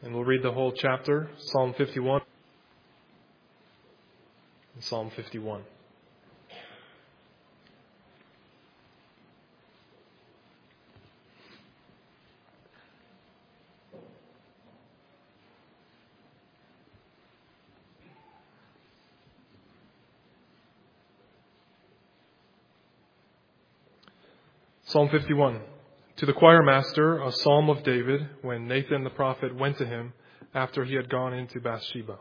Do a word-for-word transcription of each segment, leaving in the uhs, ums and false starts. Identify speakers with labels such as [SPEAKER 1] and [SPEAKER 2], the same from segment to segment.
[SPEAKER 1] And we'll read the whole chapter, Psalm fifty-one and Psalm fifty-one. Psalm fifty-one. To the choir master, a psalm of David, when Nathan the prophet went to him after he had gone into Bathsheba.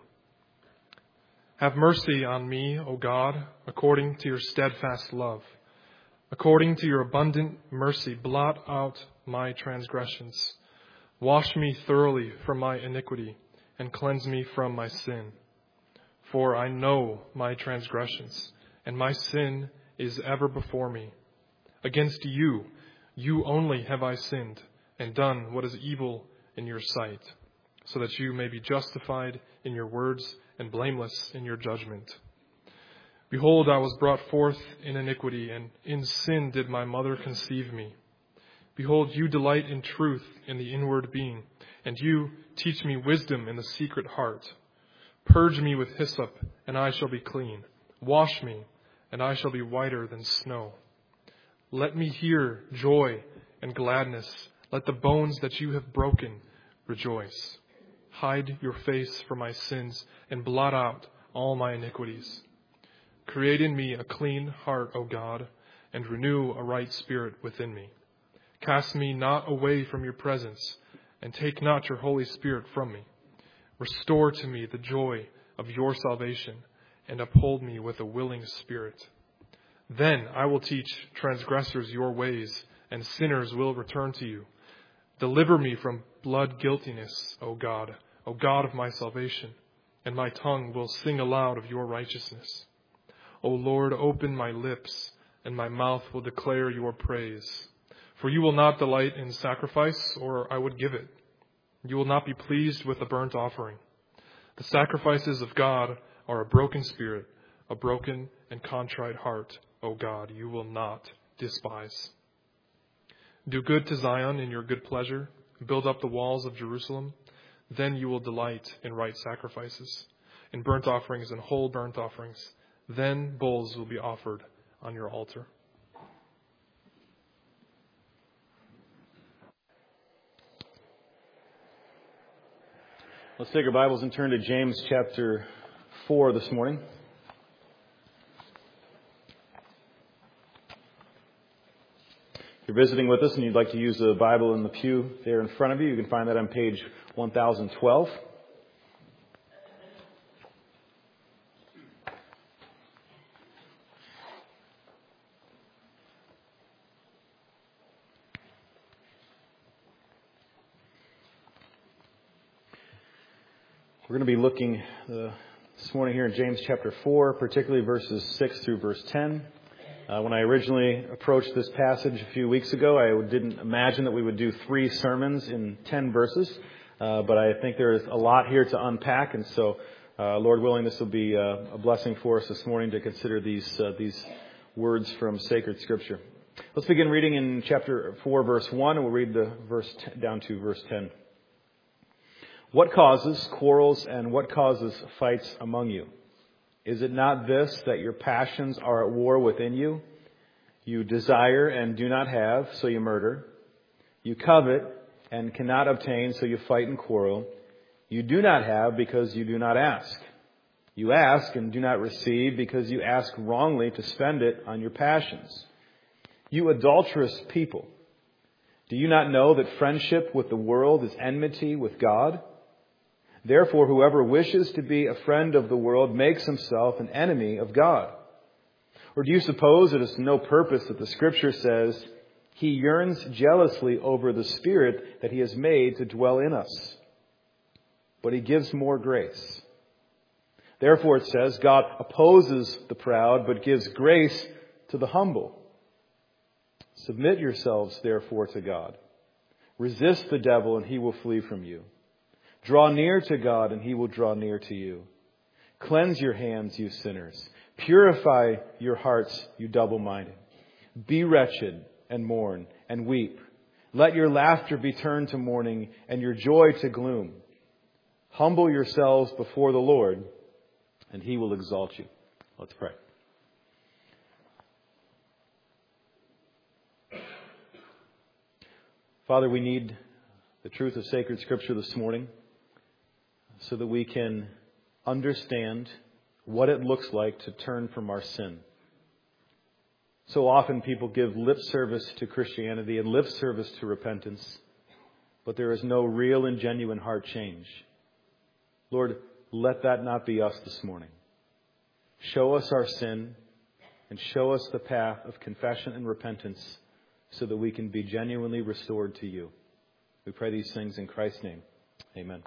[SPEAKER 1] Have mercy on me, O God, according to your steadfast love. According to your abundant mercy, blot out my transgressions. Wash me thoroughly from my iniquity and cleanse me from my sin. For I know my transgressions, and my sin is ever before me. Against you, you only have I sinned and done what is evil in your sight, so that you may be justified in your words and blameless in your judgment. Behold, I was brought forth in iniquity, and in sin did my mother conceive me. Behold, you delight in truth in the inward being, and you teach me wisdom in the secret heart. Purge me with hyssop, and I shall be clean. Wash me, and I shall be whiter than snow. Let me hear joy and gladness. Let the bones that you have broken rejoice. Hide your face from my sins and blot out all my iniquities. Create in me a clean heart, O God, and renew a right spirit within me. Cast me not away from your presence, and take not your Holy Spirit from me. Restore to me the joy of your salvation, and uphold me with a willing spirit. Then I will teach transgressors your ways, and sinners will return to you. Deliver me from blood guiltiness, O God, O God of my salvation, and my tongue will sing aloud of your righteousness. O Lord, open my lips, and my mouth will declare your praise. For you will not delight in sacrifice, or I would give it. You will not be pleased with a burnt offering. The sacrifices of God are a broken spirit, a broken and contrite heart, O God, you will not despise. Do good to Zion in your good pleasure. Build up the walls of Jerusalem. Then you will delight in right sacrifices, in burnt offerings and whole burnt offerings. Then bulls will be offered on your altar.
[SPEAKER 2] Let's take our Bibles and turn to James chapter four this morning. If you're visiting with us and you'd like to use the Bible in the pew there in front of you, you can find that on page one thousand twelve. We're going to be looking uh, this morning here in James chapter four, particularly verses six through verse ten. Uh, when I originally approached this passage a few weeks ago, I didn't imagine that we would do three sermons in ten verses, uh, but I think there is a lot here to unpack, and so, uh, Lord willing, this will be uh, a blessing for us this morning to consider these uh, these words from sacred Scripture. Let's begin reading in chapter four, verse one, and we'll read the verse t- down to verse ten. What causes quarrels and what causes fights among you? Is it not this, that your passions are at war within you? You desire and do not have, so you murder. You covet and cannot obtain, so you fight and quarrel. You do not have because you do not ask. You ask and do not receive because you ask wrongly to spend it on your passions. You adulterous people, do you not know that friendship with the world is enmity with God? Therefore, whoever wishes to be a friend of the world makes himself an enemy of God. Or do you suppose it is to no purpose that the Scripture says, He yearns jealously over the Spirit that He has made to dwell in us? But He gives more grace. Therefore it says, God opposes the proud, but gives grace to the humble. Submit yourselves, therefore, to God. Resist the devil, and he will flee from you. Draw near to God, and He will draw near to you. Cleanse your hands, you sinners. Purify your hearts, you double-minded. Be wretched and mourn and weep. Let your laughter be turned to mourning and your joy to gloom. Humble yourselves before the Lord, and He will exalt you. Let's pray. Father, we need the truth of sacred Scripture this morning so that we can understand what it looks like to turn from our sin. So often people give lip service to Christianity and lip service to repentance, but there is no real and genuine heart change. Lord, let that not be us this morning. Show us our sin and show us the path of confession and repentance so that we can be genuinely restored to you. We pray these things in Christ's name. Amen.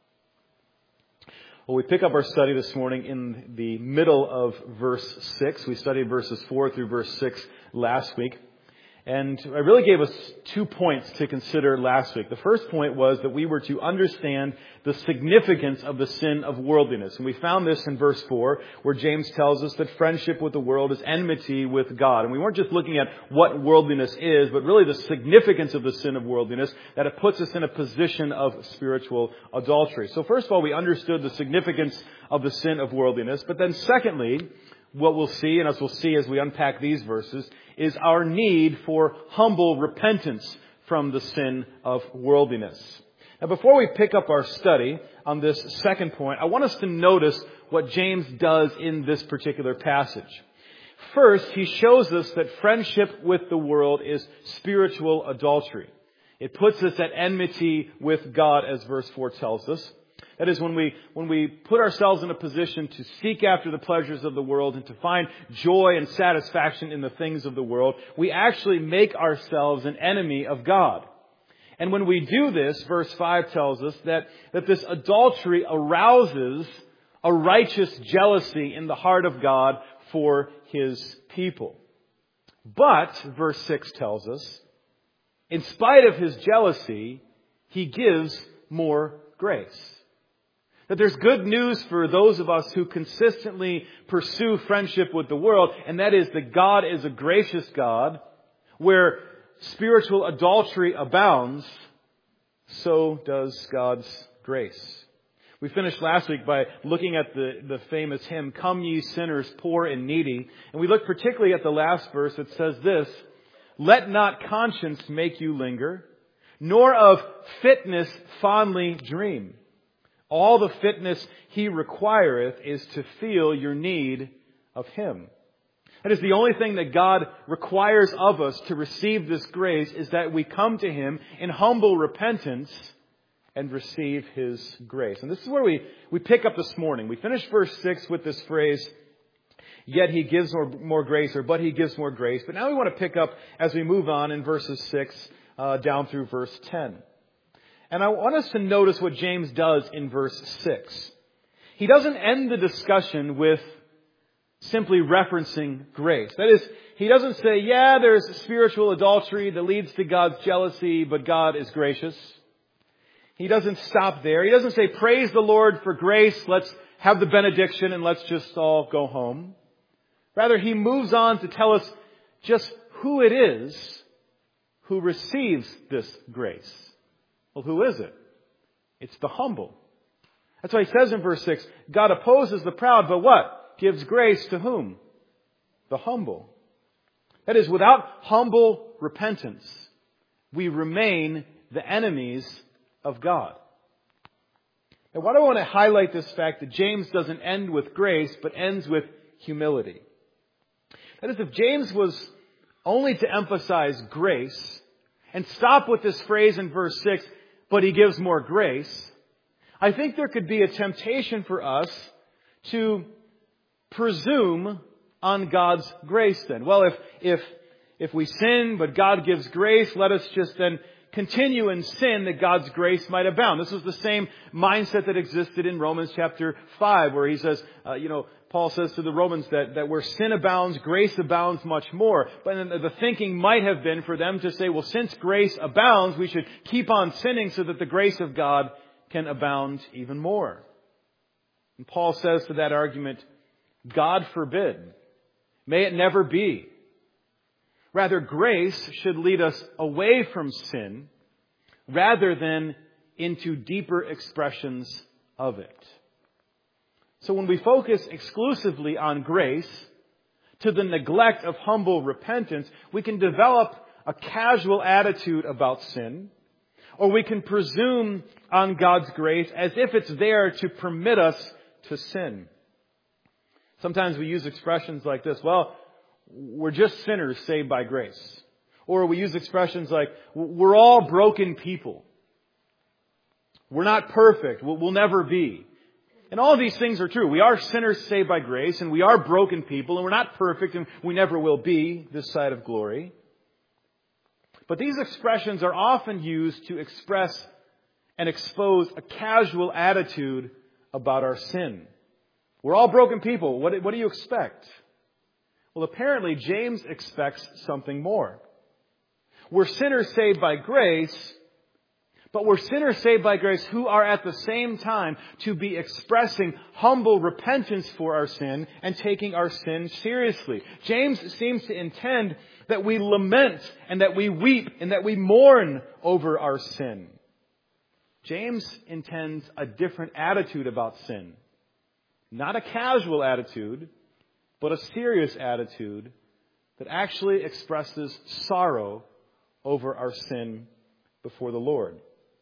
[SPEAKER 2] Well, we pick up our study this morning in the middle of verse six. We studied verses four through verse six last week. And I really gave us two points to consider last week. The first point was that we were to understand the significance of the sin of worldliness. And we found this in verse four, where James tells us that friendship with the world is enmity with God. And we weren't just looking at what worldliness is, but really the significance of the sin of worldliness, that it puts us in a position of spiritual adultery. So first of all, we understood the significance of the sin of worldliness. But then secondly, what we'll see, and as we'll see as we unpack these verses, is our need for humble repentance from the sin of worldliness. Now, before we pick up our study on this second point, I want us to notice what James does in this particular passage. First, he shows us that friendship with the world is spiritual adultery. It puts us at enmity with God, as verse four tells us. That is, when we when we put ourselves in a position to seek after the pleasures of the world and to find joy and satisfaction in the things of the world, we actually make ourselves an enemy of God. And when we do this, verse five tells us that, that this adultery arouses a righteous jealousy in the heart of God for His people. But, verse six tells us, in spite of His jealousy, He gives more grace. That there's good news for those of us who consistently pursue friendship with the world, and that is that God is a gracious God. Where spiritual adultery abounds, so does God's grace. We finished last week by looking at the, the famous hymn, "Come ye sinners, poor and needy." And we looked particularly at the last verse that says this, "Let not conscience make you linger, nor of fitness fondly dream. All the fitness He requireth is to feel your need of Him." That is the only thing that God requires of us to receive this grace, is that we come to Him in humble repentance and receive His grace. And this is where we, we pick up this morning. We finished verse six with this phrase, "Yet He gives more, more grace," or "but He gives more grace." But now we want to pick up as we move on in verses six uh, down through verse ten. And I want us to notice what James does in verse six. He doesn't end the discussion with simply referencing grace. That is, he doesn't say, yeah, there's spiritual adultery that leads to God's jealousy, but God is gracious. He doesn't stop there. He doesn't say, praise the Lord for grace, let's have the benediction and let's just all go home. Rather, he moves on to tell us just who it is who receives this grace. Well, who is it? It's the humble. That's why he says in verse six, God opposes the proud, but what? Gives grace to whom? The humble. That is, without humble repentance, we remain the enemies of God. Now, why do I want to highlight this fact that James doesn't end with grace, but ends with humility? That is, if James was only to emphasize grace and stop with this phrase in verse six, but he gives more grace, I think there could be a temptation for us to presume on God's grace then. Well, if, if, if we sin, but God gives grace, let us just then continue in sin that God's grace might abound. This was the same mindset that existed in Romans chapter five, where he says, uh, you know, Paul says to the Romans that, that where sin abounds, grace abounds much more. But then the thinking might have been for them to say, well, since grace abounds, we should keep on sinning so that the grace of God can abound even more. And Paul says to that argument, God forbid. May it never be. Rather, grace should lead us away from sin rather than into deeper expressions of it. So when we focus exclusively on grace to the neglect of humble repentance, we can develop a casual attitude about sin, or we can presume on God's grace as if it's there to permit us to sin. Sometimes we use expressions like this, well, we're just sinners saved by grace. Or we use expressions like, we're all broken people. We're not perfect. We'll never be. And all of these things are true. We are sinners saved by grace, and we are broken people, and we're not perfect, and we never will be this side of glory. But these expressions are often used to express and expose a casual attitude about our sin. We're all broken people. What, what do you expect? Well, apparently James expects something more. We're sinners saved by grace, but we're sinners saved by grace who are at the same time to be expressing humble repentance for our sin and taking our sin seriously. James seems to intend that we lament and that we weep and that we mourn over our sin. James intends a different attitude about sin. Not a casual attitude, but a serious attitude that actually expresses sorrow over our sin before the Lord.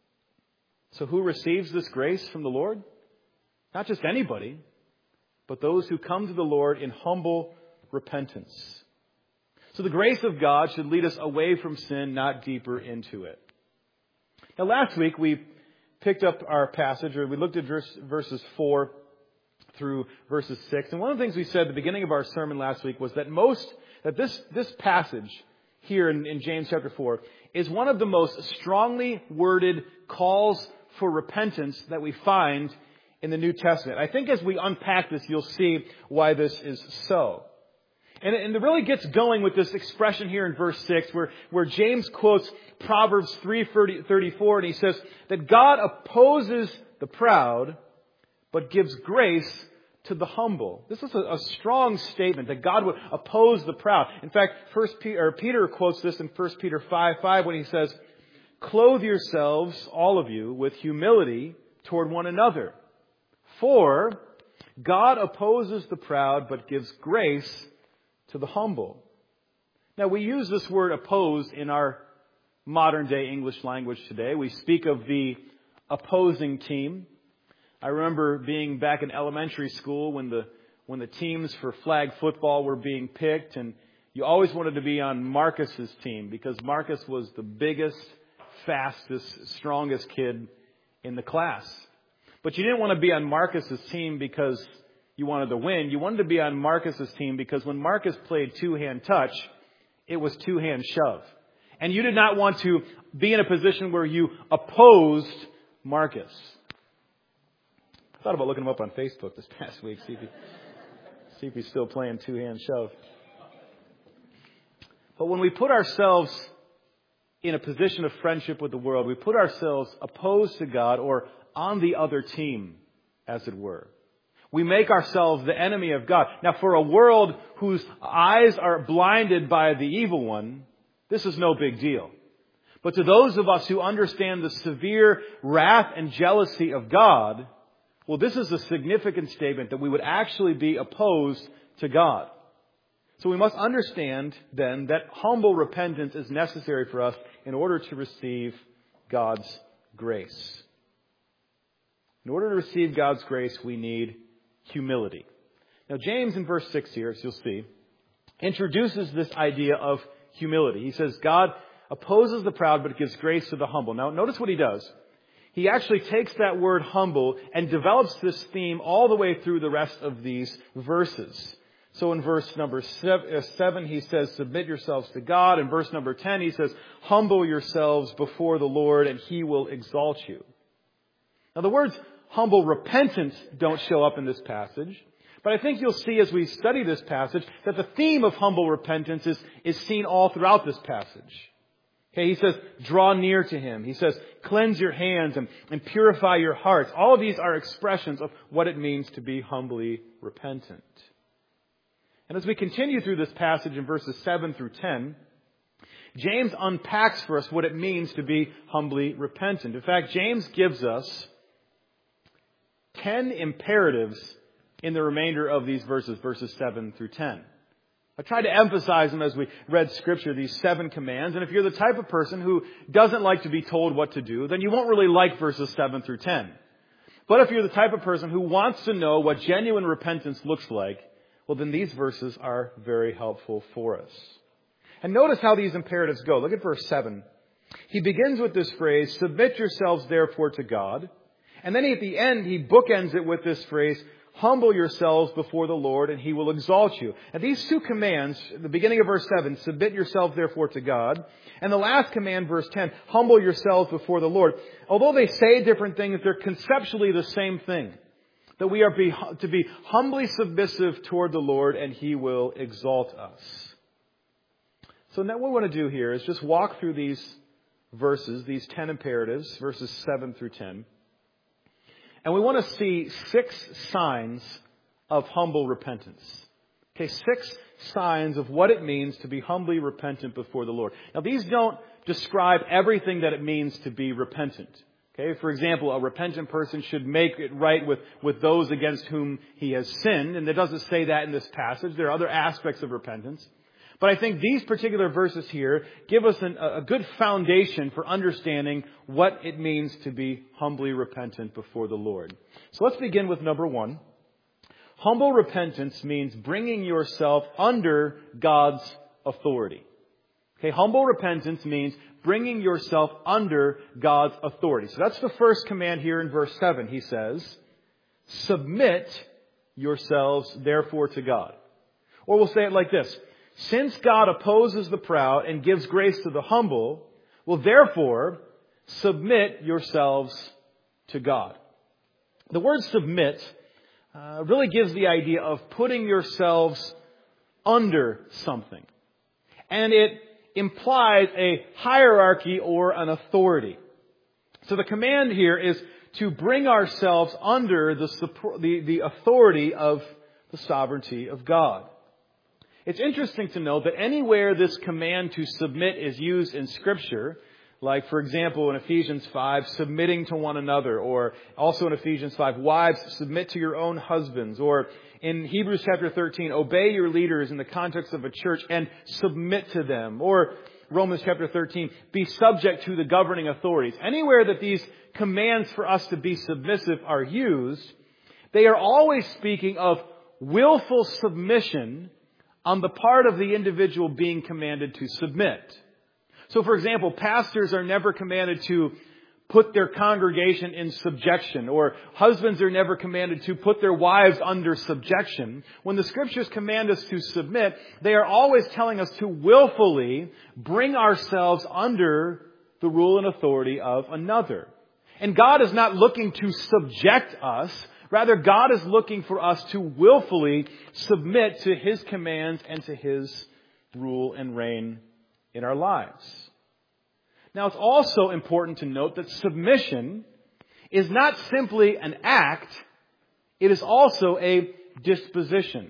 [SPEAKER 2] So who receives this grace from the Lord? Not just anybody, but those who come to the Lord in humble repentance. So the grace of God should lead us away from sin, not deeper into it. Now last week we picked up our passage, or we looked at verse, verses four through verses six. And one of the things we said at the beginning of our sermon last week was that most, that this, this passage here in, in James chapter four is one of the most strongly worded calls for repentance that we find in the New Testament. I think as we unpack this, you'll see why this is so. And it, and it really gets going with this expression here in verse six where, where James quotes Proverbs three thirty-four, and he says that God opposes the proud but gives grace to the humble. This is a, a strong statement that God would oppose the proud. In fact, First Peter, or Peter quotes this in First Peter five five when he says, "Clothe yourselves, all of you, with humility toward one another. For God opposes the proud but gives grace to the humble." Now, we use this word oppose in our modern day English language today. We speak of the opposing team. I remember being back in elementary school when the when the teams for flag football were being picked, and you always wanted to be on Marcus's team because Marcus was the biggest, fastest, strongest kid in the class. But you didn't want to be on Marcus's team because you wanted to win. You wanted to be on Marcus's team because when Marcus played two-hand touch, it was two-hand shove. And you did not want to be in a position where you opposed Marcus. I thought about looking him up on Facebook this past week, see if, he, see if he's still playing two-hand shove. But when we put ourselves in a position of friendship with the world, we put ourselves opposed to God or on the other team, as it were. We make ourselves the enemy of God. Now, for a world whose eyes are blinded by the evil one, this is no big deal. But to those of us who understand the severe wrath and jealousy of God, well, this is a significant statement that we would actually be opposed to God. So we must understand then that humble repentance is necessary for us in order to receive God's grace. In order to receive God's grace, we need humility. Now, James in verse six here, as you'll see, introduces this idea of humility. He says, God opposes the proud, but gives grace to the humble. Now, notice what he does. He actually takes that word humble and develops this theme all the way through the rest of these verses. So in verse number seven, he says, submit yourselves to God. In verse number ten, he says, humble yourselves before the Lord and He will exalt you. Now the words humble repentance don't show up in this passage. But I think you'll see as we study this passage that the theme of humble repentance is, is seen all throughout this passage. Okay, he says, draw near to Him. He says, cleanse your hands and, and purify your hearts. All of these are expressions of what it means to be humbly repentant. And as we continue through this passage in verses seven through ten, James unpacks for us what it means to be humbly repentant. In fact, James gives us ten imperatives in the remainder of these verses, verses seven through ten. I tried to emphasize them as we read Scripture, these seven commands. And if you're the type of person who doesn't like to be told what to do, then you won't really like verses seven through ten. But if you're the type of person who wants to know what genuine repentance looks like, well, then these verses are very helpful for us. And notice how these imperatives go. Look at verse seven. He begins with this phrase, submit yourselves therefore to God. And then at the end, he bookends it with this phrase, humble yourselves before the Lord and He will exalt you. And these two commands, the beginning of verse seven, submit yourselves therefore to God. And the last command, verse ten, humble yourselves before the Lord. Although they say different things, they're conceptually the same thing. That we are be, to be humbly submissive toward the Lord and He will exalt us. So now what we want to do here is just walk through these verses, these ten imperatives, verses seven through ten. And we want to see six signs of humble repentance. Okay, six signs of what it means to be humbly repentant before the Lord. Now, these don't describe everything that it means to be repentant. Okay, for example, a repentant person should make it right with, with those against whom he has sinned. And it doesn't say that in this passage. There are other aspects of repentance. But I think these particular verses here give us an, a good foundation for understanding what it means to be humbly repentant before the Lord. So let's begin with number one. Humble repentance means bringing yourself under God's authority. Okay, humble repentance means bringing yourself under God's authority. So that's the first command here in verse seven. He says, submit yourselves therefore to God. Or we'll say it like this. Since God opposes the proud and gives grace to the humble, well, therefore, submit yourselves to God. The word submit uh, really gives the idea of putting yourselves under something. And it implies a hierarchy or an authority. So the command here is to bring ourselves under the, the, the authority of the sovereignty of God. It's interesting to note that anywhere this command to submit is used in Scripture, like, for example, in Ephesians five, submitting to one another, or also in Ephesians five, wives, submit to your own husbands, or in Hebrews chapter thirteen, obey your leaders in the context of a church and submit to them, or Romans chapter thirteen, be subject to the governing authorities. Anywhere that these commands for us to be submissive are used, they are always speaking of willful submission on the part of the individual being commanded to submit. So, for example, pastors are never commanded to put their congregation in subjection, or husbands are never commanded to put their wives under subjection. When the Scriptures command us to submit, they are always telling us to willfully bring ourselves under the rule and authority of another. And God is not looking to subject us. Rather, God is looking for us to willfully submit to His commands and to His rule and reign in our lives. Now, it's also important to note that submission is not simply an act, it is also a disposition.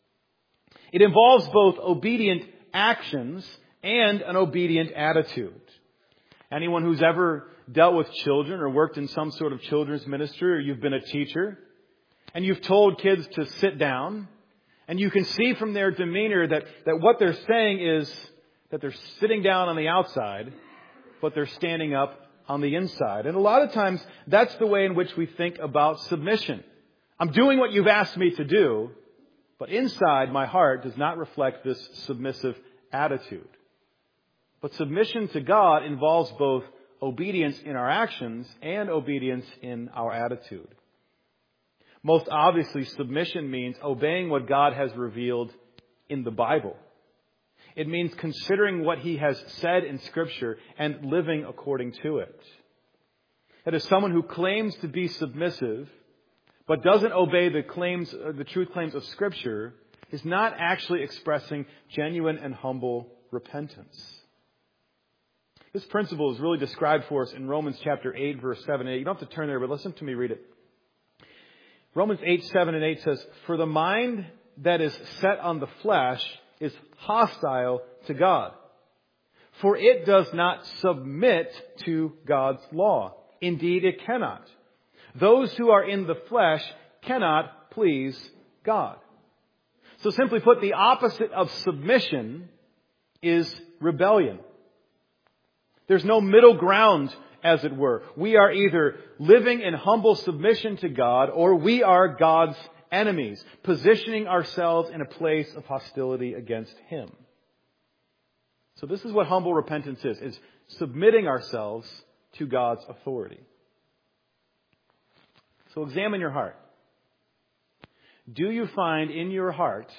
[SPEAKER 2] It involves both obedient actions and an obedient attitude. Anyone who's ever dealt with children or worked in some sort of children's ministry, or you've been a teacher, and you've told kids to sit down, and you can see from their demeanor that, that what they're saying is that they're sitting down on the outside, but they're standing up on the inside. And a lot of times, that's the way in which we think about submission. I'm doing what you've asked me to do, but inside my heart does not reflect this submissive attitude. But submission to God involves both obedience in our actions and obedience in our attitude. Most obviously, submission means obeying what God has revealed in the Bible. It means considering what He has said in Scripture and living according to it. That is, someone who claims to be submissive but doesn't obey the claims, the truth claims of Scripture is not actually expressing genuine and humble repentance. This principle is really described for us in Romans chapter eight, verse seven and eight. You don't have to turn there, but listen to me read it. Romans eight, seven and eight says, "For the mind that is set on the flesh is hostile to God. For it does not submit to God's law. Indeed, it cannot. those who are in the flesh cannot please God. So simply put, the opposite of submission is rebellion. There's no middle ground, as it were. We are either living in humble submission to God, or we are God's enemies, positioning ourselves in a place of hostility against Him. So this is what humble repentance is, is submitting ourselves to God's authority. So examine your heart. Do you find in your heart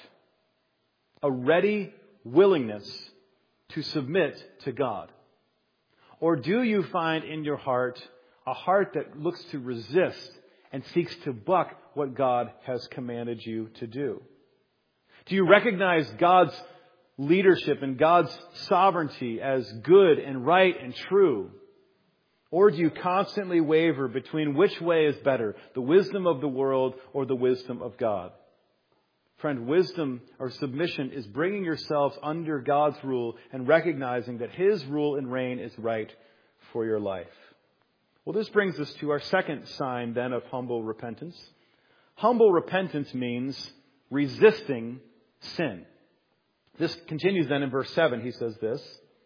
[SPEAKER 2] a ready willingness to submit to God? Or do you find in your heart a heart that looks to resist and seeks to buck what God has commanded you to do? Do you recognize God's leadership and God's sovereignty as good and right and true? Or do you constantly waver between which way is better, the wisdom of the world or the wisdom of God? Friend, wisdom or submission is bringing yourselves under God's rule and recognizing that His rule and reign is right for your life. Well, this brings us to our second sign then of humble repentance. Humble repentance means resisting sin. This continues then in verse seven. He says this.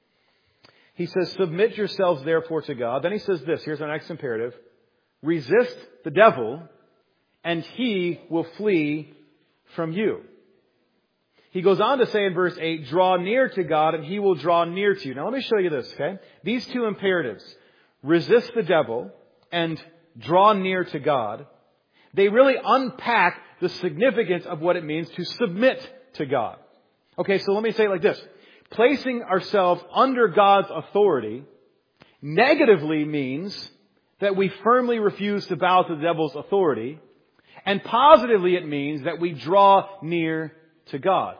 [SPEAKER 2] He says, submit yourselves therefore to God. Then he says this. Here's our next imperative. Resist the devil, and he will flee from you. He goes on to say in verse eight, draw near to God, and He will draw near to you. Now let me show you this, okay? These two imperatives, resist the devil and draw near to God, they really unpack the significance of what it means to submit to God. Okay, so let me say it like this. Placing ourselves under God's authority negatively means that we firmly refuse to bow to the devil's authority. And positively it means that we draw near to God.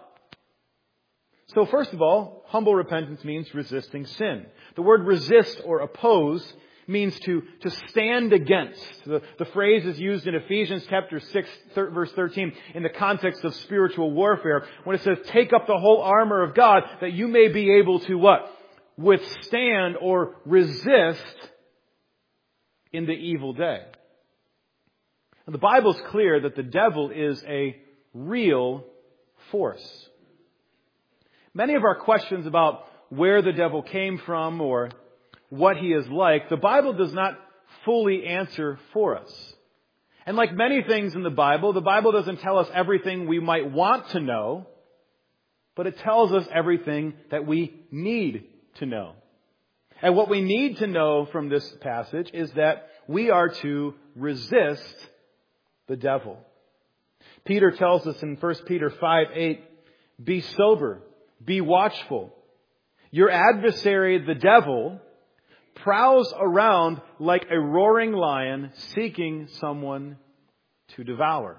[SPEAKER 2] So first of all, humble repentance means resisting sin. The word resist or oppose means to, to stand against. The, the phrase is used in Ephesians chapter six, thir, verse thirteen in the context of spiritual warfare when it says, take up the whole armor of God that you may be able to what? Withstand or resist in the evil day. And the Bible's clear that the devil is a real force. Many of our questions about where the devil came from or what he is like, the Bible does not fully answer for us. And like many things in the Bible, the Bible doesn't tell us everything we might want to know, but it tells us everything that we need to know. And what we need to know from this passage is that we are to resist the devil. Peter tells us in First Peter five eight, be sober, be watchful. Your adversary, the devil, prowls around like a roaring lion seeking someone to devour.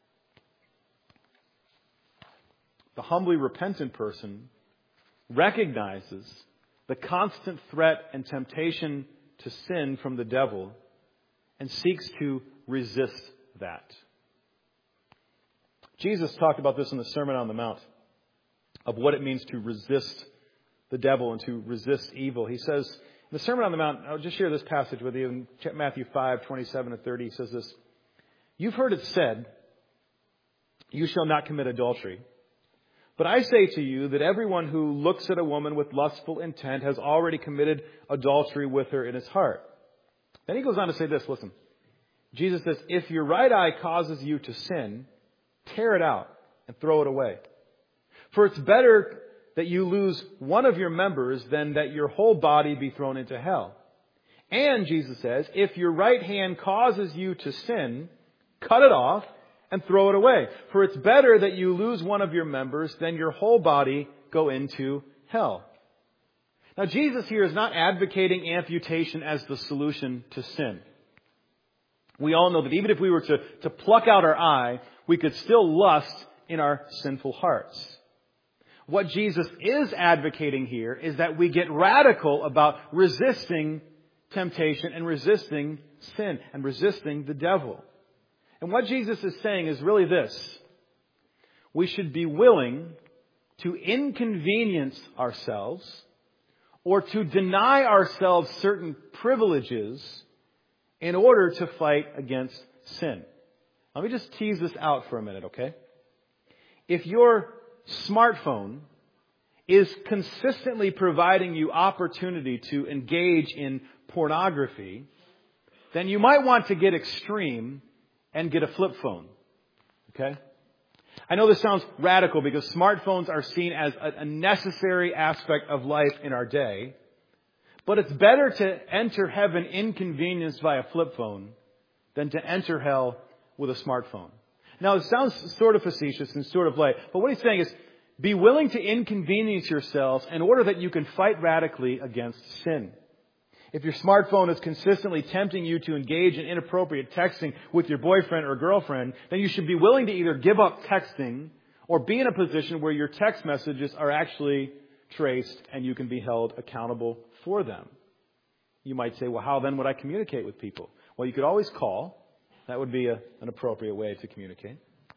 [SPEAKER 2] The humbly repentant person recognizes the constant threat and temptation to sin from the devil and seeks to resist that. Jesus talked about this in the Sermon on the Mount, of what it means to resist the devil and to resist evil. He says, in the Sermon on the Mount, I'll just share this passage with you in Matthew five, twenty-seven and thirty. He says this, you've heard it said, you shall not commit adultery. But I say to you that everyone who looks at a woman with lustful intent has already committed adultery with her in his heart. Then he goes on to say this, listen. Jesus says, if your right eye causes you to sin, tear it out and throw it away. For it's better that you lose one of your members than that your whole body be thrown into hell. And Jesus says, if your right hand causes you to sin, cut it off and throw it away. For it's better that you lose one of your members than your whole body go into hell. Now, Jesus here is not advocating amputation as the solution to sin. We all know that even if we were to, to pluck out our eye, we could still lust in our sinful hearts. What Jesus is advocating here is that we get radical about resisting temptation and resisting sin and resisting the devil. And what Jesus is saying is really this. We should be willing to inconvenience ourselves or to deny ourselves certain privileges in order to fight against sin. Let me just tease this out for a minute, okay? If your smartphone is consistently providing you opportunity to engage in pornography, then you might want to get extreme and get a flip phone. Okay? I know this sounds radical because smartphones are seen as a necessary aspect of life in our day. But it's better to enter heaven inconvenienced by a flip phone than to enter hell with a smartphone. Now, it sounds sort of facetious and sort of light, but what he's saying is, be willing to inconvenience yourselves in order that you can fight radically against sin. If your smartphone is consistently tempting you to engage in inappropriate texting with your boyfriend or girlfriend, then you should be willing to either give up texting or be in a position where your text messages are actually traced and you can be held accountable for them. You might say, well, how then would I communicate with people? Well, you could always call. That would be a, an appropriate way to communicate.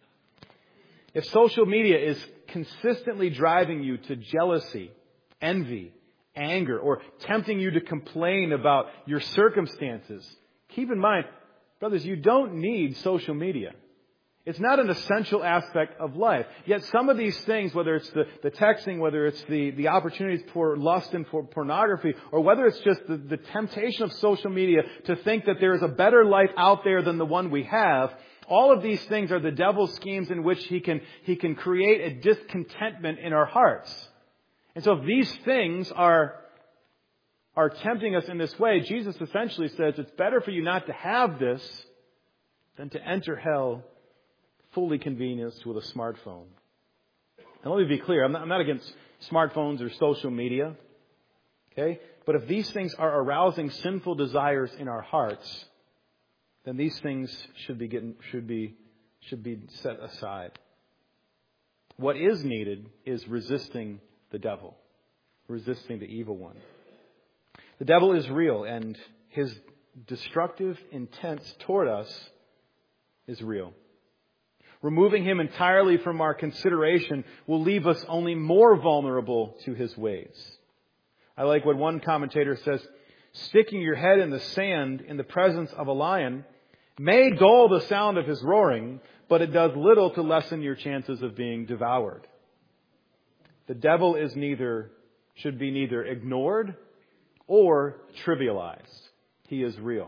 [SPEAKER 2] If social media is consistently driving you to jealousy, envy, anger, or tempting you to complain about your circumstances, keep in mind, brothers, you don't need social media. It's not an essential aspect of life. Yet some of these things, whether it's the, the texting, whether it's the, the opportunities for lust and for pornography, or whether it's just the, the temptation of social media to think that there is a better life out there than the one we have, all of these things are the devil's schemes in which he can, he can create a discontentment in our hearts. And so if these things are, are tempting us in this way, Jesus essentially says it's better for you not to have this than to enter hell fully convenienced with a smartphone. And let me be clear, I'm not, I'm not against smartphones or social media. Okay? But if these things are arousing sinful desires in our hearts, then these things should be getting, should be, should be set aside. What is needed is resisting the devil, resisting the evil one. The devil is real, and his destructive intent toward us is real. Removing him entirely from our consideration will leave us only more vulnerable to his ways. I like what one commentator says, sticking your head in the sand in the presence of a lion may dull the sound of his roaring, but it does little to lessen your chances of being devoured. The devil is neither, should be neither ignored or trivialized. He is real.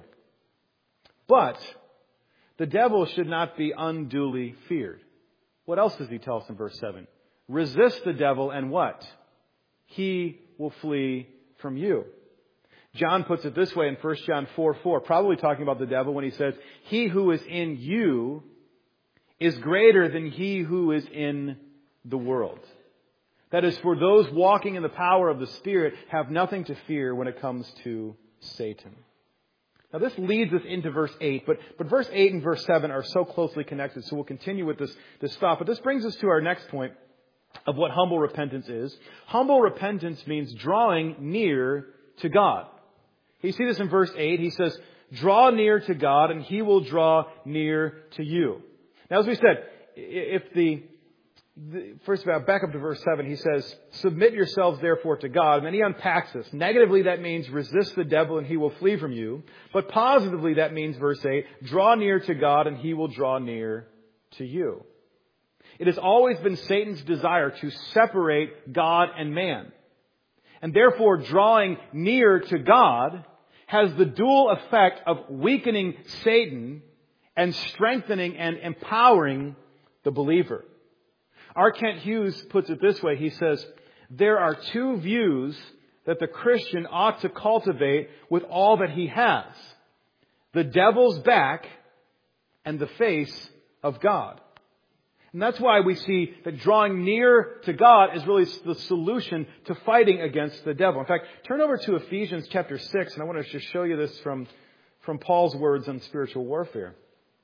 [SPEAKER 2] But the devil should not be unduly feared. What else does he tell us in verse seven? Resist the devil and what? He will flee from you. John puts it this way in First John four four, probably talking about the devil when he says, he who is in you is greater than he who is in the world. That is, for those walking in the power of the Spirit have nothing to fear when it comes to Satan. Now this leads us into verse eight, but, but verse eight and verse seven are so closely connected, so we'll continue with this, this thought. But this brings us to our next point of what humble repentance is. Humble repentance means drawing near to God. You see this in verse eight. He says, draw near to God and He will draw near to you. Now as we said, if the The, first of all, back up to verse seven, he says, submit yourselves therefore to God. And then he unpacks this. Negatively, that means resist the devil and he will flee from you. But positively, that means, verse eight, draw near to God and he will draw near to you. It has always been Satan's desire to separate God and man. And therefore, drawing near to God has the dual effect of weakening Satan and strengthening and empowering the believer. R. Kent Hughes puts it this way. He says, there are two views that the Christian ought to cultivate with all that he has. The devil's back and the face of God. And that's why we see that drawing near to God is really the solution to fighting against the devil. In fact, turn over to Ephesians chapter six, and I want to just show you this from, from Paul's words on spiritual warfare.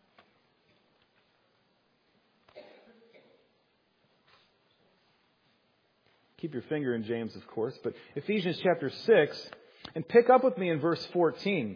[SPEAKER 2] Keep your finger in James, of course. But Ephesians chapter six, and pick up with me in verse fourteen.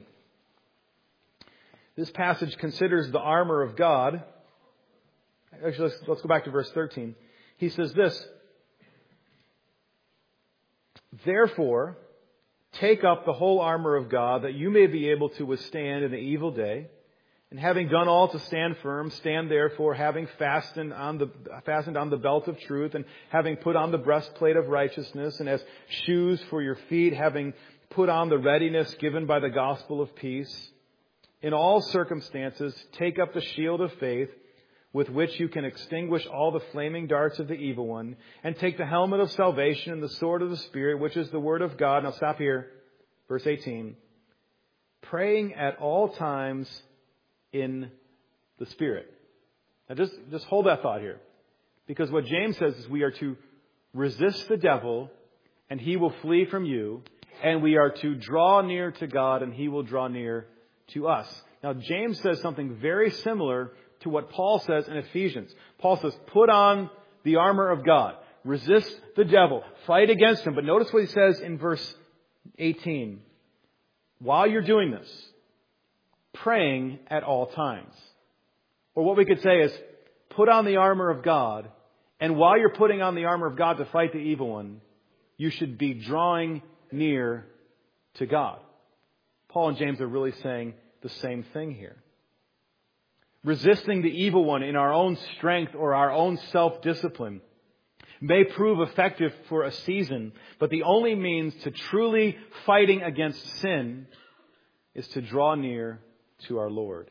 [SPEAKER 2] This passage considers the armor of God. Actually, let's, let's go back to verse thirteen. He says this, therefore, take up the whole armor of God, that you may be able to withstand in the evil day. And having done all to stand firm, stand therefore, having fastened on the fastened on the belt of truth, and having put on the breastplate of righteousness, and as shoes for your feet, having put on the readiness given by the gospel of peace. In all circumstances, take up the shield of faith, with which you can extinguish all the flaming darts of the evil one, and take the helmet of salvation and the sword of the Spirit, which is the word of God. Now stop here. Verse eighteen. Praying at all times in the Spirit. Now just, just hold that thought here. Because what James says is we are to resist the devil and he will flee from you. And we are to draw near to God and he will draw near to us. Now James says something very similar to what Paul says in Ephesians. Paul says, put on the armor of God. Resist the devil. Fight against him. But notice what he says in verse eighteen. While you're doing this, praying at all times. Or what we could say is, put on the armor of God, and while you're putting on the armor of God to fight the evil one, you should be drawing near to God. Paul and James are really saying the same thing here. Resisting the evil one in our own strength or our own self-discipline may prove effective for a season, but the only means to truly fighting against sin is to draw near to our Lord.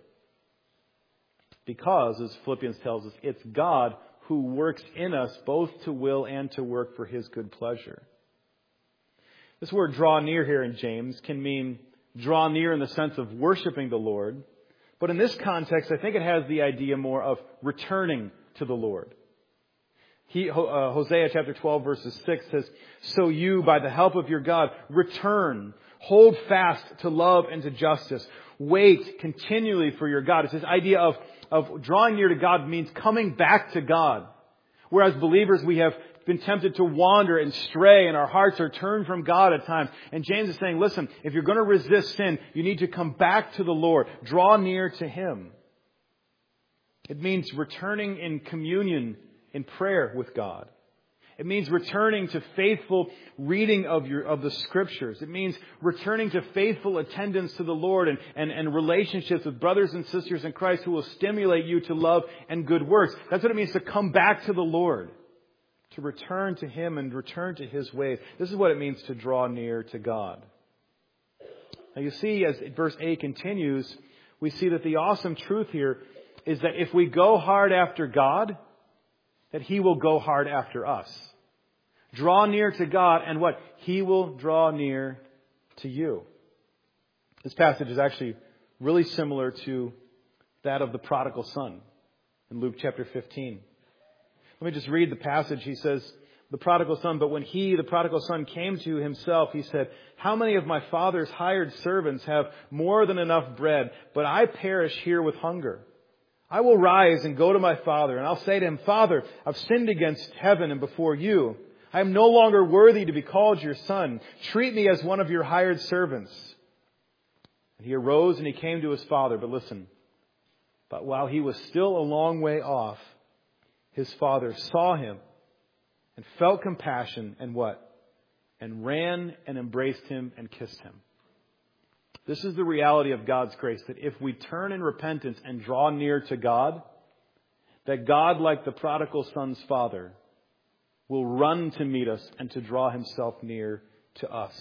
[SPEAKER 2] Because, as Philippians tells us, it's God who works in us both to will and to work for His good pleasure. This word draw near here in James can mean draw near in the sense of worshiping the Lord. But in this context, I think it has the idea more of returning to the Lord. He, uh, Hosea chapter twelve verses six says, so you, by the help of your God, return, hold fast to love and to justice. Wait continually for your God. It's this idea of, of drawing near to God means coming back to God. Whereas believers, we have been tempted to wander and stray, and our hearts are turned from God at times. And James is saying, listen, if you're going to resist sin, you need to come back to the Lord. Draw near to Him. It means returning in communion, in prayer with God. It means returning to faithful reading of your of the Scriptures. It means returning to faithful attendance to the Lord and, and, and relationships with brothers and sisters in Christ who will stimulate you to love and good works. That's what it means to come back to the Lord. To return to Him and return to His ways. This is what it means to draw near to God. Now you see, as verse eight continues, we see that the awesome truth here is that if we go hard after God, that He will go hard after us. Draw near to God and what? He will draw near to you. This passage is actually really similar to that of the prodigal son in Luke chapter fifteen. Let me just read the passage. He says, the prodigal son, but when he, the prodigal son, came to himself, he said, how many of my father's hired servants have more than enough bread, but I perish here with hunger? I will rise and go to my father, and I'll say to him, Father, I've sinned against heaven and before you. I am no longer worthy to be called your son. Treat me as one of your hired servants. And he arose and he came to his father. But listen, but while he was still a long way off, his father saw him and felt compassion and what? And ran and embraced him and kissed him. This is the reality of God's grace, that if we turn in repentance and draw near to God, that God, like the prodigal son's father, will run to meet us and to draw Himself near to us.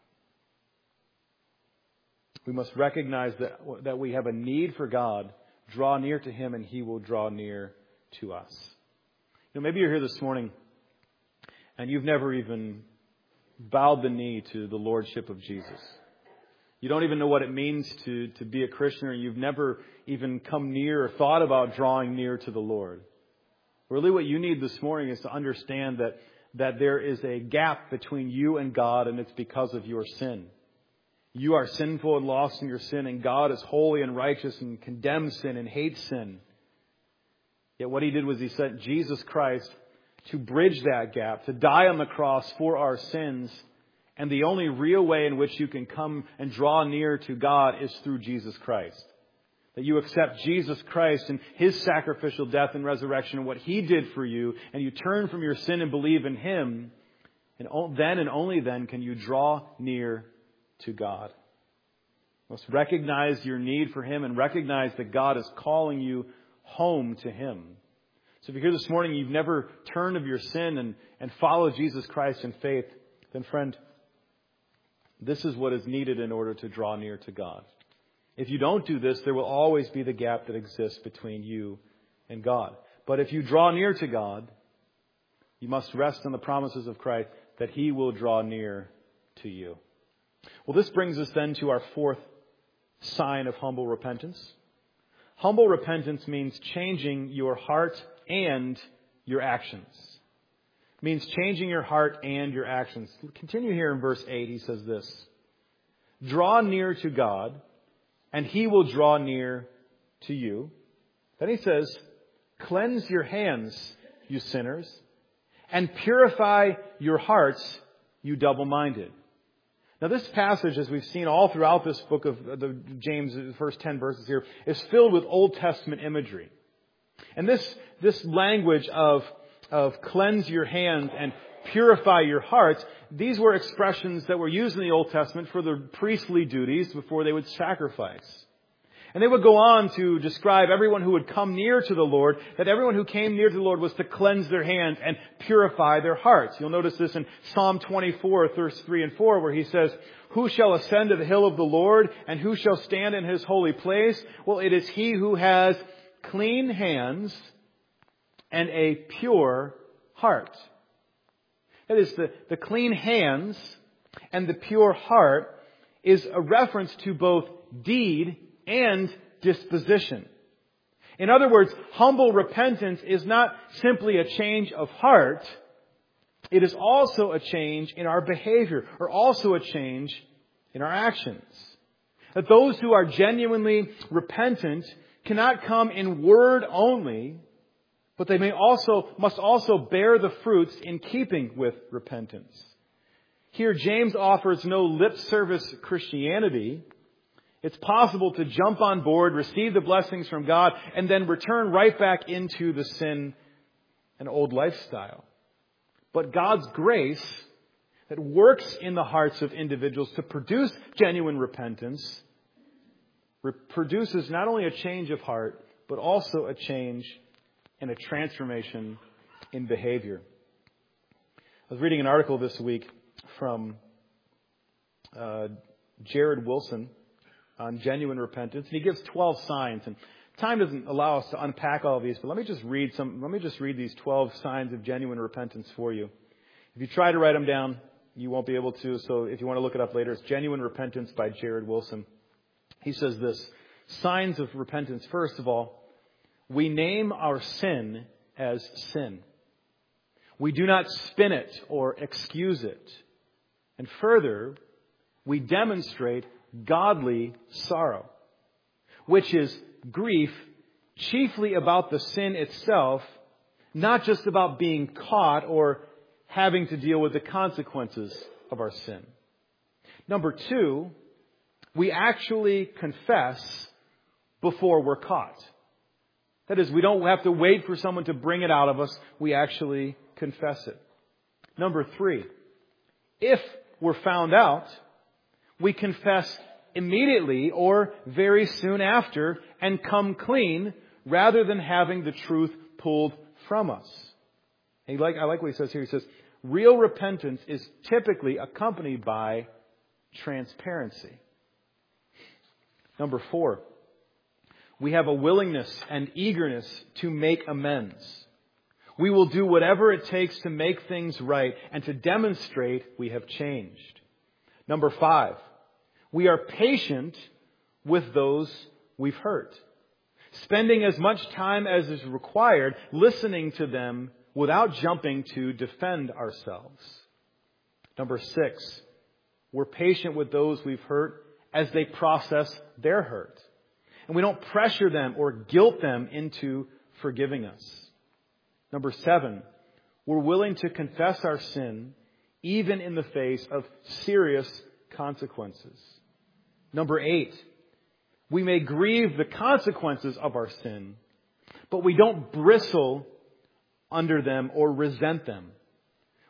[SPEAKER 2] We must recognize that, that we have a need for God, draw near to Him, and He will draw near to us. You know, maybe you're here this morning and you've never even bowed the knee to the Lordship of Jesus. You don't even know what it means to, to be a Christian, or you've never even come near or thought about drawing near to the Lord. Really what you need this morning is to understand that, that there is a gap between you and God, and it's because of your sin. You are sinful and lost in your sin, and God is holy and righteous and condemns sin and hates sin. Yet what He did was He sent Jesus Christ to bridge that gap, to die on the cross for our sins. And the only real way in which you can come and draw near to God is through Jesus Christ. That you accept Jesus Christ and His sacrificial death and resurrection and what He did for you, and you turn from your sin and believe in Him. And then and only then can you draw near to God. You must recognize your need for Him and recognize that God is calling you home to Him. So if you're here this morning and you've never turned of your sin and, and followed Jesus Christ in faith, then friend, this is what is needed in order to draw near to God. If you don't do this, there will always be the gap that exists between you and God. But if you draw near to God, you must rest on the promises of Christ that He will draw near to you. Well, this brings us then to our fourth sign of humble repentance. Humble repentance means changing your heart and your actions. It means changing your heart and your actions. Continue here in verse eight. He says this: draw near to God, and He will draw near to you. Then he says, cleanse your hands, you sinners, and purify your hearts, you double-minded. Now this passage, as we've seen all throughout this book of the James, the first ten verses here, is filled with Old Testament imagery. And this, this language of, of cleanse your hands and purify your hearts, these were expressions that were used in the Old Testament for the priestly duties before they would sacrifice. And they would go on to describe everyone who would come near to the Lord, that everyone who came near to the Lord was to cleanse their hands and purify their hearts. You'll notice this in Psalm twenty-four, verse three and four, where he says, who shall ascend to the hill of the Lord, and who shall stand in His holy place? Well, it is he who has clean hands and a pure heart. That is, the, the clean hands and the pure heart is a reference to both deed and disposition. In other words, humble repentance is not simply a change of heart. It is also a change in our behavior, or also a change in our actions. That those who are genuinely repentant cannot come in word only, but they may also, must also bear the fruits in keeping with repentance. Here, James offers no lip service Christianity. It's possible to jump on board, receive the blessings from God, and then return right back into the sin and old lifestyle. But God's grace that works in the hearts of individuals to produce genuine repentance re- produces not only a change of heart, but also a change and a transformation in behavior. I was reading an article this week from uh, Jared Wilson on genuine repentance, and he gives twelve signs. And time doesn't allow us to unpack all of these, but let me just read some. Let me just read these twelve signs of genuine repentance for you. If you try to write them down, you won't be able to. So if you want to look it up later, it's Genuine Repentance by Jared Wilson. He says this: signs of repentance. First of all, we name our sin as sin. We do not spin it or excuse it. And further, we demonstrate godly sorrow, which is grief chiefly about the sin itself, not just about being caught or having to deal with the consequences of our sin. Number two, we actually confess before we're caught. That is, we don't have to wait for someone to bring it out of us. We actually confess it. Number three, if we're found out, we confess immediately or very soon after and come clean rather than having the truth pulled from us. And like, I like what he says here. He says, real repentance is typically accompanied by transparency. Number four, we have a willingness and eagerness to make amends. We will do whatever it takes to make things right and to demonstrate we have changed. Number five, we are patient with those we've hurt, spending as much time as is required listening to them without jumping to defend ourselves. Number six, we're patient with those we've hurt as they process their hurt. And we don't pressure them or guilt them into forgiving us. Number seven, we're willing to confess our sin even in the face of serious consequences. Number eight, we may grieve the consequences of our sin, but we don't bristle under them or resent them.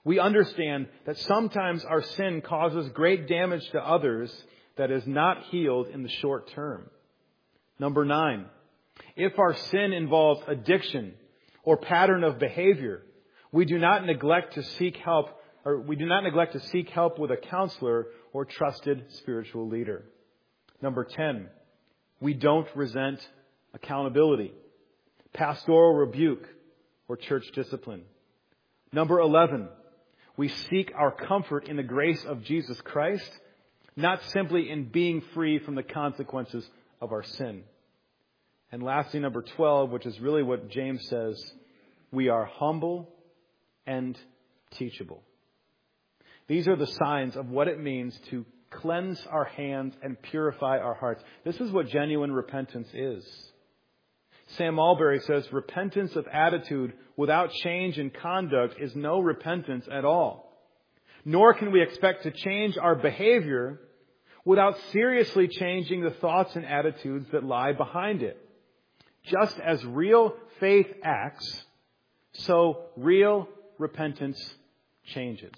[SPEAKER 2] We understand that sometimes our sin causes great damage to others that is not healed in the short term. Number nine, if our sin involves addiction or pattern of behavior, we do not neglect to seek help, or we do not neglect to seek help with a counselor or trusted spiritual leader. Number ten, we don't resent accountability, pastoral rebuke, or church discipline. Number eleven, we seek our comfort in the grace of Jesus Christ, not simply in being free from the consequences of our sin. And lastly, number twelve, which is really what James says, we are humble and teachable. These are the signs of what it means to cleanse our hands and purify our hearts. This is what genuine repentance is. Sam Albury says, repentance of attitude without change in conduct is no repentance at all. Nor can we expect to change our behavior without seriously changing the thoughts and attitudes that lie behind it. Just as real faith acts, so real repentance changes.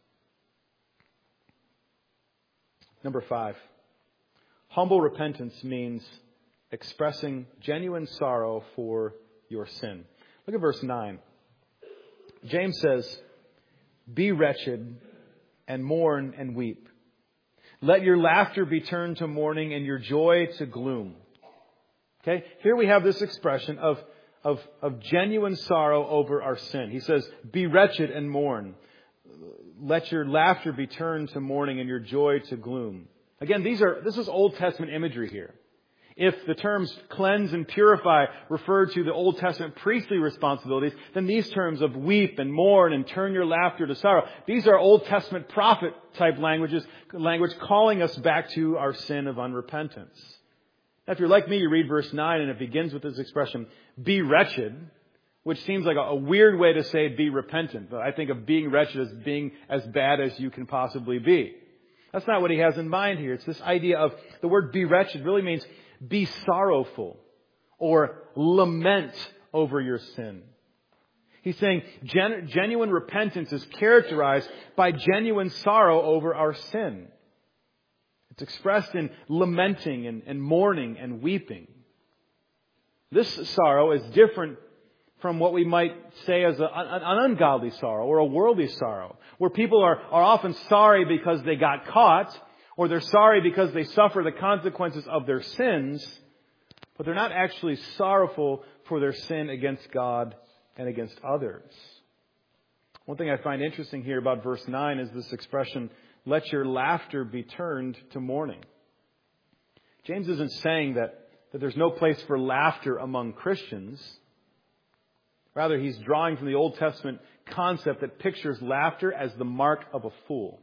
[SPEAKER 2] Number five, humble repentance means expressing genuine sorrow for your sin. Look at verse nine. James says, be wretched and mourn and weep. Let your laughter be turned to mourning and your joy to gloom. Okay, here we have this expression of, of, of genuine sorrow over our sin. He says, be wretched and mourn. Let your laughter be turned to mourning and your joy to gloom. Again, these are this is Old Testament imagery here. If the terms cleanse and purify refer to the Old Testament priestly responsibilities, then these terms of weep and mourn and turn your laughter to sorrow, these are Old Testament prophet type languages, language calling us back to our sin of unrepentance. Now, if you're like me, you read verse nine and it begins with this expression, be wretched, which seems like a, a weird way to say be repentant. But I think of being wretched as being as bad as you can possibly be. That's not what he has in mind here. It's this idea of the word be wretched really means be sorrowful or lament over your sin. He's saying gen- genuine repentance is characterized by genuine sorrow over our sin. It's expressed in lamenting and, and mourning and weeping. This sorrow is different from what we might say as a, an, an ungodly sorrow or a worldly sorrow, where people are, are often sorry because they got caught, or they're sorry because they suffer the consequences of their sins, but they're not actually sorrowful for their sin against God and against others. One thing I find interesting here about verse nine is this expression, let your laughter be turned to mourning. James isn't saying that, that there's no place for laughter among Christians. Rather, he's drawing from the Old Testament concept that pictures laughter as the mark of a fool.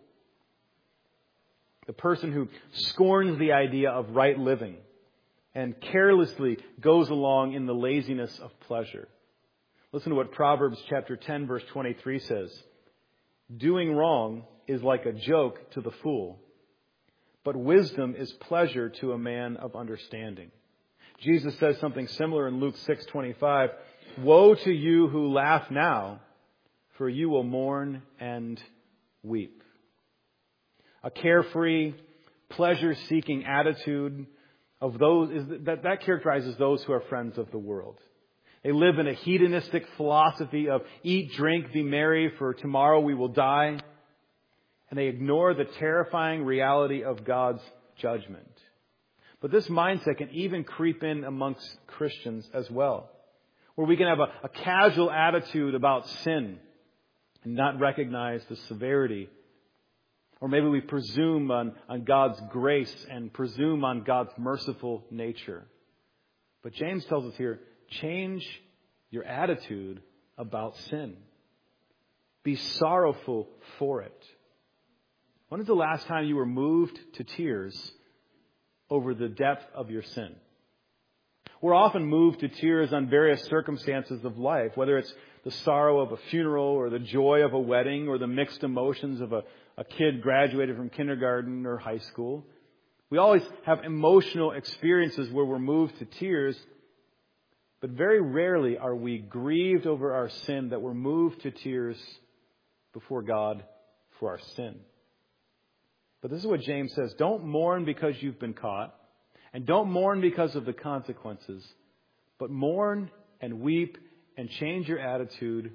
[SPEAKER 2] The person who scorns the idea of right living and carelessly goes along in the laziness of pleasure. Listen to what Proverbs chapter ten verse twenty-three says. Doing wrong is like a joke to the fool, but wisdom is pleasure to a man of understanding. Jesus says something similar in Luke six twenty-five. Woe to you who laugh now, for you will mourn and weep. A carefree, pleasure-seeking attitude of those is that, that characterizes those who are friends of the world. They live in a hedonistic philosophy of eat, drink, be merry, for tomorrow we will die. And they ignore the terrifying reality of God's judgment. But this mindset can even creep in amongst Christians as well, where we can have a, a casual attitude about sin and not recognize the severity. Or maybe we presume on, on God's grace and presume on God's merciful nature. But James tells us here, change your attitude about sin. Be sorrowful for it. When is the last time you were moved to tears over the depth of your sin? We're often moved to tears on various circumstances of life, whether it's the sorrow of a funeral or the joy of a wedding or the mixed emotions of a, a kid graduated from kindergarten or high school. We always have emotional experiences where we're moved to tears, but very rarely are we grieved over our sin that we're moved to tears before God for our sin. But this is what James says. Don't mourn because you've been caught. And don't mourn because of the consequences. But mourn and weep and change your attitude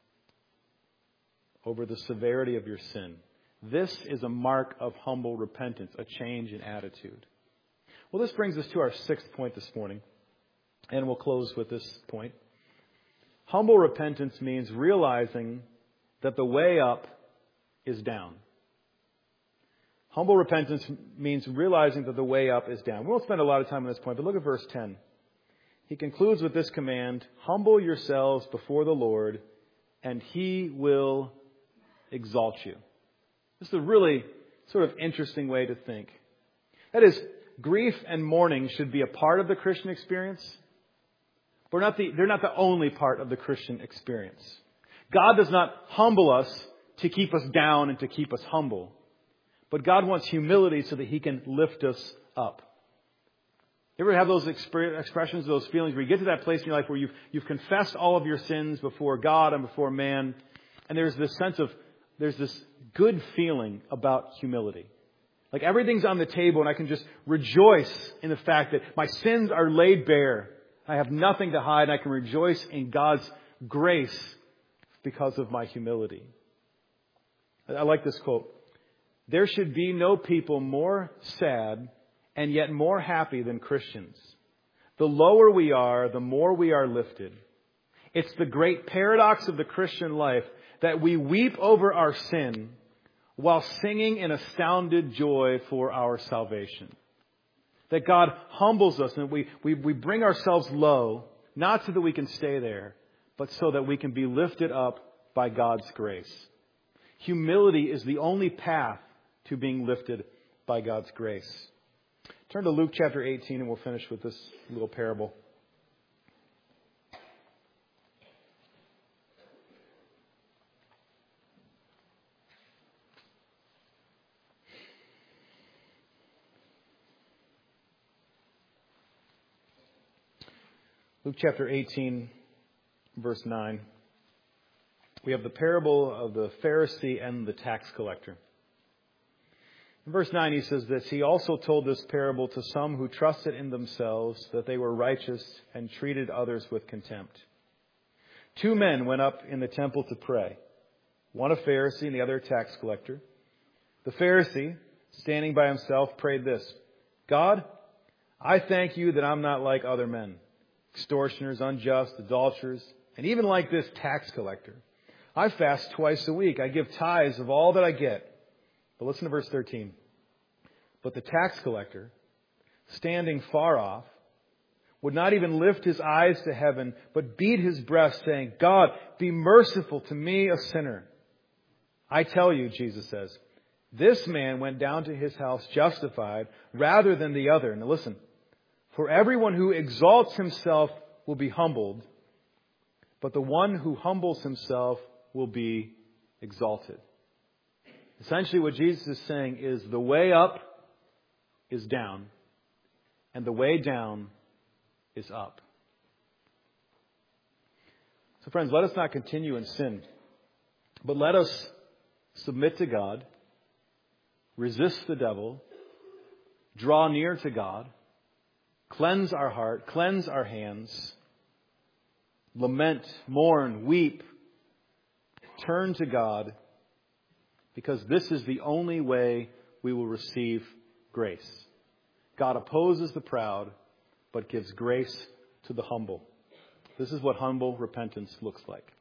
[SPEAKER 2] over the severity of your sin. This is a mark of humble repentance, a change in attitude. Well, this brings us to our sixth point this morning. And we'll close with this point. Humble repentance means realizing that the way up is down. Humble repentance means realizing that the way up is down. We won't spend a lot of time on this point, but look at verse ten. He concludes with this command, humble yourselves before the Lord, and He will exalt you. This is a really sort of interesting way to think. That is, grief and mourning should be a part of the Christian experience, but not the, they're not the only part of the Christian experience. God does not humble us to keep us down and to keep us humble. But God wants humility so that He can lift us up. You ever have those expre- expressions, those feelings where you get to that place in your life where you've, you've confessed all of your sins before God and before man, and there's this sense of, there's this good feeling about humility. Like everything's on the table and I can just rejoice in the fact that my sins are laid bare. I have nothing to hide and I can rejoice in God's grace because of my humility. I like this quote. There should be no people more sad and yet more happy than Christians. The lower we are, the more we are lifted. It's the great paradox of the Christian life that we weep over our sin while singing in astounded joy for our salvation. That God humbles us and we, we, we bring ourselves low, not so that we can stay there, but so that we can be lifted up by God's grace. Humility is the only path to being lifted by God's grace. Turn to Luke chapter eighteen and we'll finish with this little parable. Luke chapter eighteen, verse nine. We have the parable of the Pharisee and the tax collector. In verse nine, he says this, He also told this parable to some who trusted in themselves that they were righteous and treated others with contempt. Two men went up in the temple to pray, one a Pharisee and the other a tax collector. The Pharisee, standing by himself, prayed this, God, I thank you that I'm not like other men, extortioners, unjust, adulterers, and even like this tax collector. I fast twice a week. I give tithes of all that I get. But listen to verse thirteen. But the tax collector, standing far off, would not even lift his eyes to heaven, but beat his breast, saying, God, be merciful to me, a sinner. I tell you, Jesus says, this man went down to his house justified rather than the other. Now listen, for everyone who exalts himself will be humbled, but the one who humbles himself will be exalted. Essentially what Jesus is saying is the way up is down and the way down is up. So friends, let us not continue in sin, but let us submit to God, resist the devil, draw near to God, cleanse our heart, cleanse our hands, lament, mourn, weep, turn to God, because this is the only way we will receive grace. God opposes the proud, but gives grace to the humble. This is what humble repentance looks like.